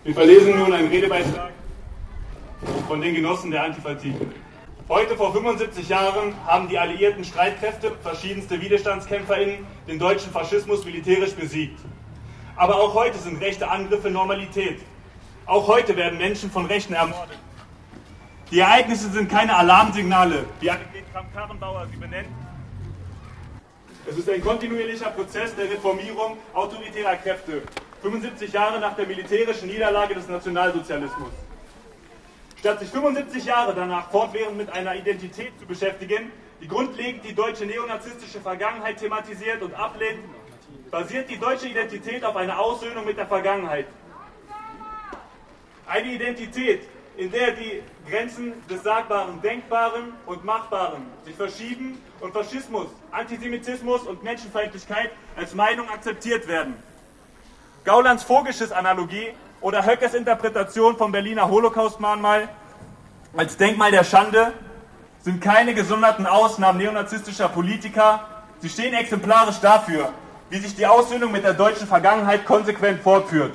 Wir verlesen nun einen Redebeitrag von den Genossen der Antifa-Titel. Heute vor 75 Jahren haben die alliierten Streitkräfte, verschiedenste WiderstandskämpferInnen, den deutschen Faschismus militärisch besiegt. Aber auch heute sind rechte Angriffe Normalität. Auch heute werden Menschen von Rechten ermordet. Die Ereignisse sind keine Alarmsignale, wie Annegret Kramp-Karrenbauer sie benennt. Es ist ein kontinuierlicher Prozess der Reformierung autoritärer Kräfte, 75 Jahre nach der militärischen Niederlage des Nationalsozialismus. Statt sich 75 Jahre danach fortwährend mit einer Identität zu beschäftigen, die grundlegend die deutsche neonazistische Vergangenheit thematisiert und ablehnt, basiert die deutsche Identität auf einer Aussöhnung mit der Vergangenheit. Eine Identität, in der die Grenzen des Sagbaren, Denkbaren und Machbaren sich verschieben und Faschismus, Antisemitismus und Menschenfeindlichkeit als Meinung akzeptiert werden. Gaulands Vogelschiss Analogie oder Höckers Interpretation vom Berliner Holocaust-Mahnmal als Denkmal der Schande sind keine gesonderten Ausnahmen neonazistischer Politiker. Sie stehen exemplarisch dafür, wie sich die Aussöhnung mit der deutschen Vergangenheit konsequent fortführt.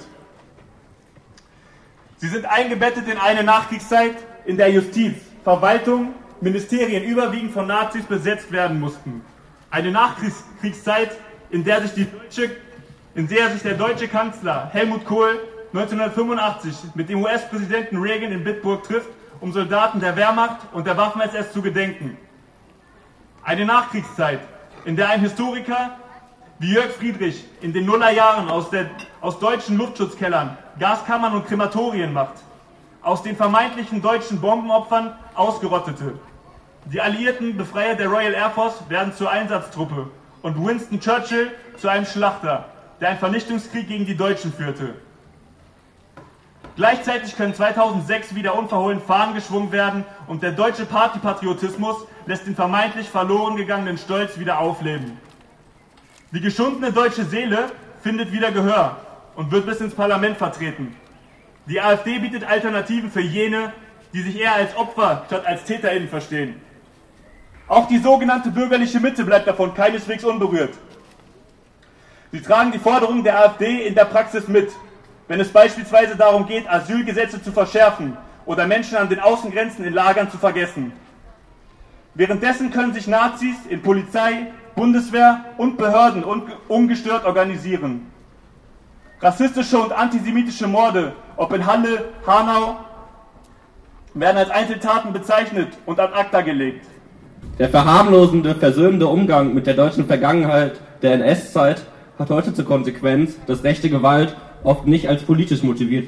Sie sind eingebettet in eine Nachkriegszeit, in der Justiz, Verwaltung, Ministerien überwiegend von Nazis besetzt werden mussten. Eine Nachkriegszeit, in der sich der deutsche Kanzler Helmut Kohl 1985 mit dem US-Präsidenten Reagan in Bitburg trifft, um Soldaten der Wehrmacht und der Waffen-SS zu gedenken. Eine Nachkriegszeit, in der ein Historiker wie Jörg Friedrich in den Nullerjahren aus deutschen Luftschutzkellern Gaskammern und Krematorien macht, aus den vermeintlichen deutschen Bombenopfern Ausgerottete. Die alliierten Befreier der Royal Air Force werden zur Einsatztruppe und Winston Churchill zu einem Schlachter, der einen Vernichtungskrieg gegen die Deutschen führte. Gleichzeitig können 2006 wieder unverhohlen Fahnen geschwungen werden und der deutsche Partypatriotismus lässt den vermeintlich verloren gegangenen Stolz wieder aufleben. Die geschundene deutsche Seele findet wieder Gehör und wird bis ins Parlament vertreten. Die AfD bietet Alternativen für jene, die sich eher als Opfer statt als TäterInnen verstehen. Auch die sogenannte bürgerliche Mitte bleibt davon keineswegs unberührt. Sie tragen die Forderungen der AfD in der Praxis mit, wenn es beispielsweise darum geht, Asylgesetze zu verschärfen oder Menschen an den Außengrenzen in Lagern zu vergessen. Währenddessen können sich Nazis in Polizei, Bundeswehr und Behörden ungestört organisieren. Rassistische und antisemitische Morde, ob in Halle, Hanau, werden als Einzeltaten bezeichnet und ad acta gelegt. Der verharmlosende, versöhnende Umgang mit der deutschen Vergangenheit der NS-Zeit hat heute zur Konsequenz, dass rechte Gewalt oft nicht als politisch motiviert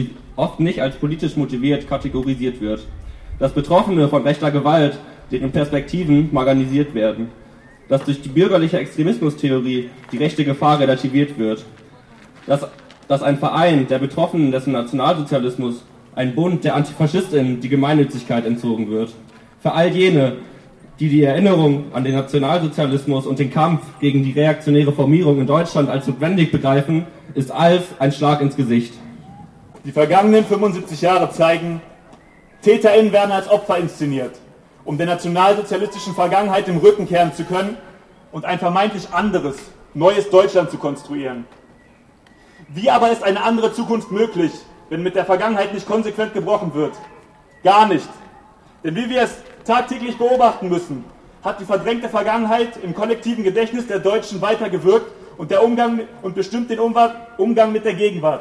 kategorisiert wird. Dass Betroffene von rechter Gewalt, deren Perspektiven marginalisiert werden. Dass durch die bürgerliche Extremismustheorie die rechte Gefahr relativiert wird. Dass ein Verein der Betroffenen des Nationalsozialismus, ein Bund der AntifaschistInnen, die Gemeinnützigkeit entzogen wird. Für all jene, die die Erinnerung an den Nationalsozialismus und den Kampf gegen die reaktionäre Formierung in Deutschland als notwendig begreifen, ist alles ein Schlag ins Gesicht. Die vergangenen 75 Jahre zeigen, TäterInnen werden als Opfer inszeniert, um der nationalsozialistischen Vergangenheit den Rücken kehren zu können und ein vermeintlich anderes, neues Deutschland zu konstruieren. Wie aber ist eine andere Zukunft möglich, wenn mit der Vergangenheit nicht konsequent gebrochen wird? Gar nicht. Denn wie wir es tagtäglich beobachten müssen, hat die verdrängte Vergangenheit im kollektiven Gedächtnis der Deutschen weitergewirkt und bestimmt den Umgang mit der Gegenwart.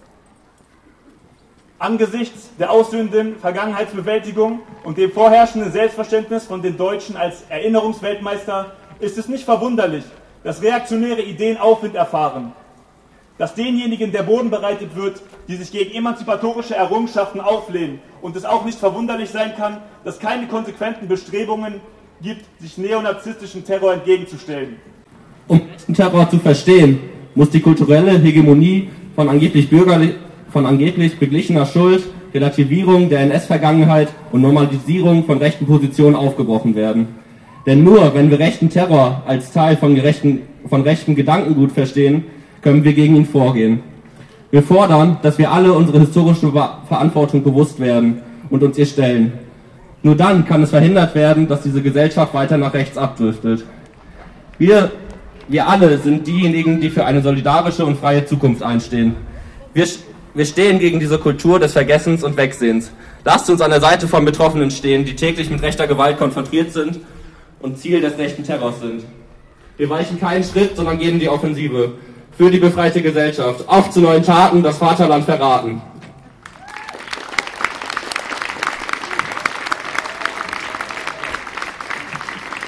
Angesichts der aussöhnenden Vergangenheitsbewältigung und dem vorherrschenden Selbstverständnis von den Deutschen als Erinnerungsweltmeister ist es nicht verwunderlich, dass reaktionäre Ideen Aufwind erfahren. Dass denjenigen der Boden bereitet wird, die sich gegen emanzipatorische Errungenschaften auflehnen und es auch nicht verwunderlich sein kann, dass keine konsequenten Bestrebungen gibt, sich neonazistischen Terror entgegenzustellen. Um diesen Terror zu verstehen, muss die kulturelle Hegemonie von angeblich beglichener Schuld, Relativierung der NS-Vergangenheit und Normalisierung von rechten Positionen aufgebrochen werden. Denn nur wenn wir rechten Terror als Teil von rechtem Gedankengut verstehen, können wir gegen ihn vorgehen. Wir fordern, dass wir alle unsere historische Verantwortung bewusst werden und uns ihr stellen. Nur dann kann es verhindert werden, dass diese Gesellschaft weiter nach rechts abdriftet. Wir Wir alle sind diejenigen, die für eine solidarische und freie Zukunft einstehen. Wir stehen gegen diese Kultur des Vergessens und Wegsehens. Lasst uns an der Seite von Betroffenen stehen, die täglich mit rechter Gewalt konfrontiert sind und Ziel des rechten Terrors sind. Wir weichen keinen Schritt, sondern gehen in die Offensive. Für die befreite Gesellschaft. Auf zu neuen Taten, das Vaterland verraten.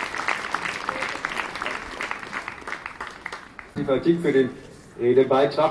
Die Politik für den Redebeitrag.